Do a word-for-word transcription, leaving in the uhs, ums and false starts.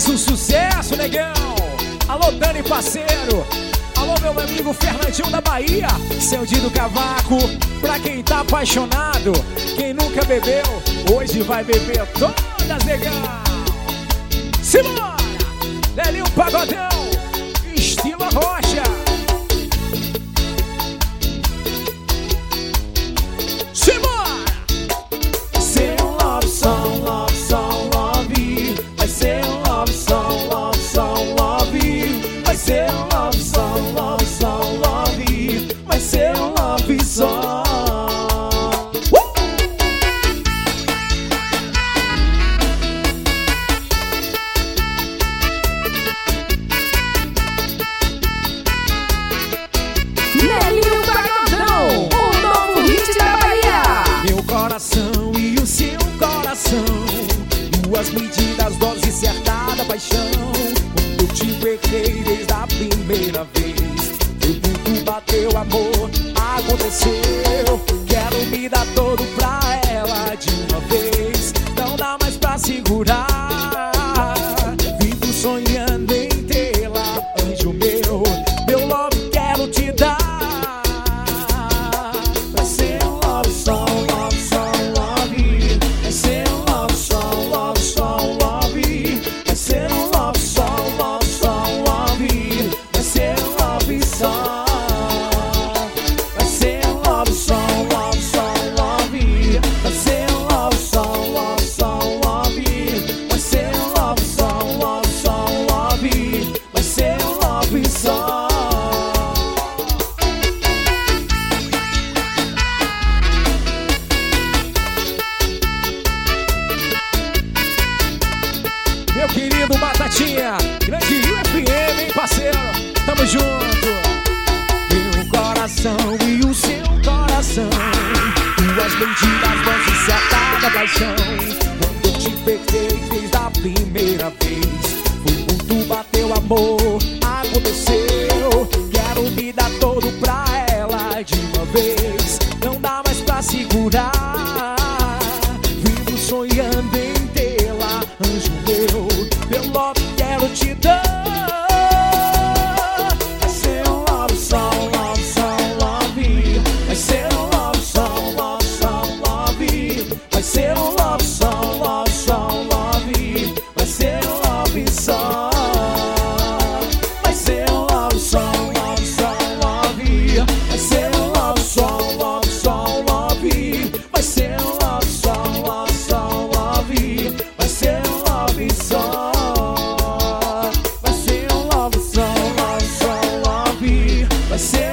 um sucesso, negão. Alô, Dani, parceiro. Alô, meu amigo Fernandinho da Bahia. Seu Dido Cavaco. Pra quem tá apaixonado, quem nunca bebeu, hoje vai beber todas, negão. Simbora! Delinho Pagodão, estilo Rocha. Simbora! Ser um love song, love song, love. Vai ser um love song, love song, love. Vai ser um love song, love song, love. Vai ser um love song. Delinho Pagodão, o novo hit da Bahia. Meu coração e o seu coração, duas medidas, dose certada, paixão. Quando eu te peguei desde a primeira vez, meu peito bateu, amor, aconteceu. Quero me dar todo pra ela de uma vez, não dá mais pra segurar. Vivo sonhando em tê-la, anjo meu, meu love quero te dar. Vai ser um love song, love song, love. Vai ser um love song, love song, love. Vai ser um love song, love song, love. Vai ser um love song. Vai ser um love song, love song, love. Vai ser um love song, love song, love. Vai ser um love song, love song, love. Vai ser um love song. Meu querido Batatinha, grande U F M, hein, parceiro? Tamo junto. Meu coração e o seu coração, duas medidas, dose certada, paixão. Quando eu te peguei desde a primeira vez, foi muito, bateu, amor, aconteceu. Quero me dar todo pra ela de uma vez, não dá mais pra segurar. Vivo sonhando em tê-la, anjo meu, meu love quero te dar. Vai ser um love song, love song, love. Vai ser um love song, love song, love. Vai ser um love song, love song, love. Vai ser um love song. Vai ser um love song, love song, love. Vai ser um love song, love song, love. Vai ser um love song, love song, love. Vai ser um love song. Vai ser um love song, love song, love. Vai ser